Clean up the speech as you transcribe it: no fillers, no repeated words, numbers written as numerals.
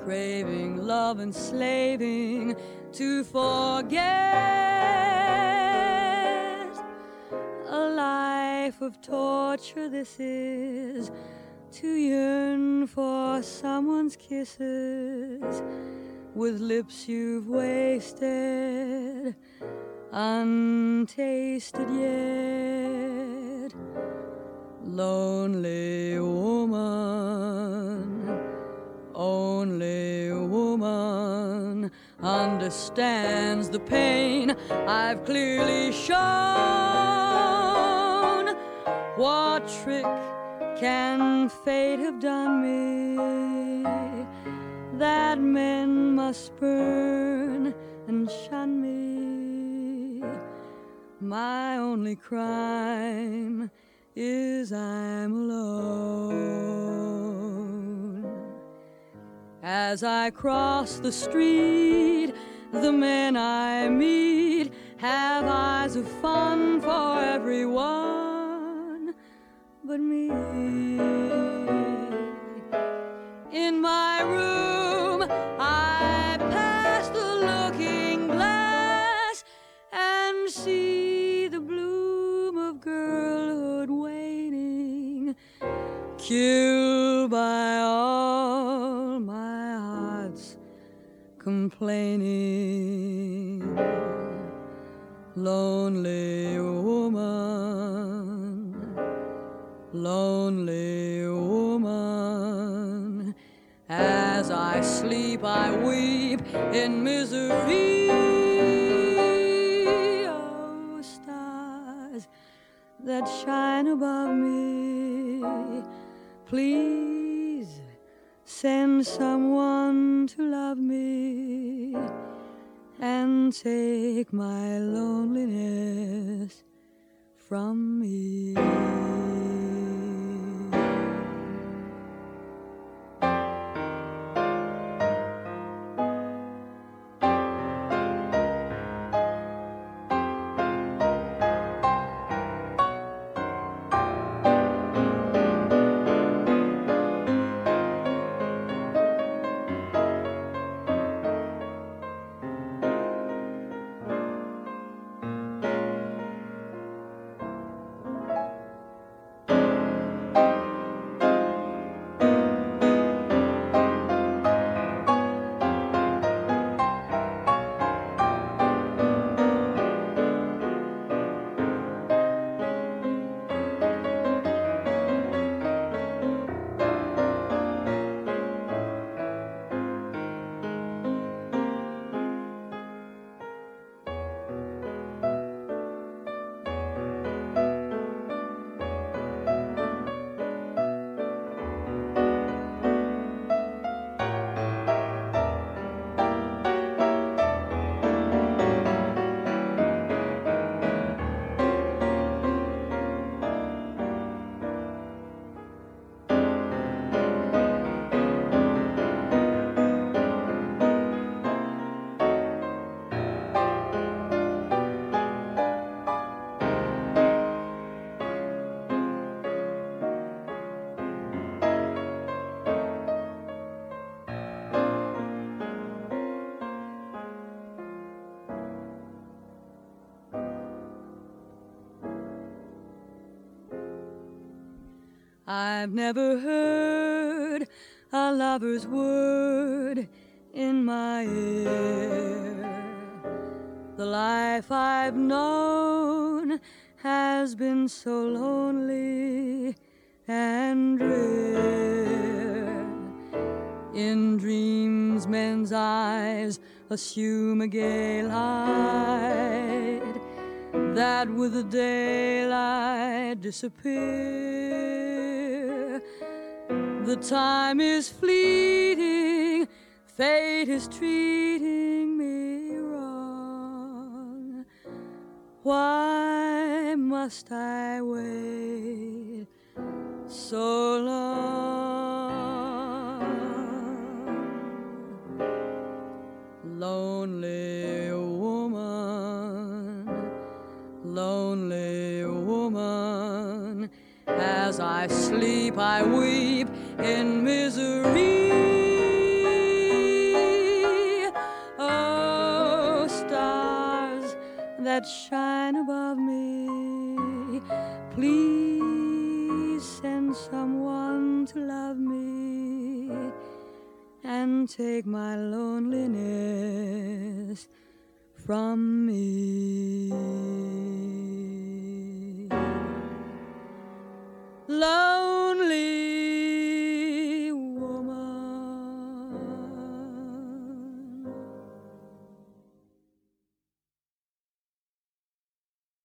craving love and slaving to forget. A life of torture this is, to yearn for someone's kisses with lips you've wasted, untasted yet. Lonely woman, only woman understands the pain I've clearly shown. What trick can fate have done me that men must spurn and shun me? My only crime is I'm alone. As I cross the street, the men I meet have eyes of fun for everyone but me. In my room, I pass the looking glass and see the bloom of girlhood waning, killed by all my heart's complaining. Lonely woman, lonely woman, as I sleep I weep in misery. Oh, stars that shine above me, please send someone to love me and take my loneliness from me. I've never heard a lover's word in my ear. The life I've known has been so lonely and drear. In dreams men's eyes assume a gay light that with the daylight disappear. The time is fleeting, fate is treating me wrong. Why must I wait so long? Lonely woman, lonely woman, as I sleep I weep in misery. that shine above me. Please send someone to love me and take my loneliness from me. Love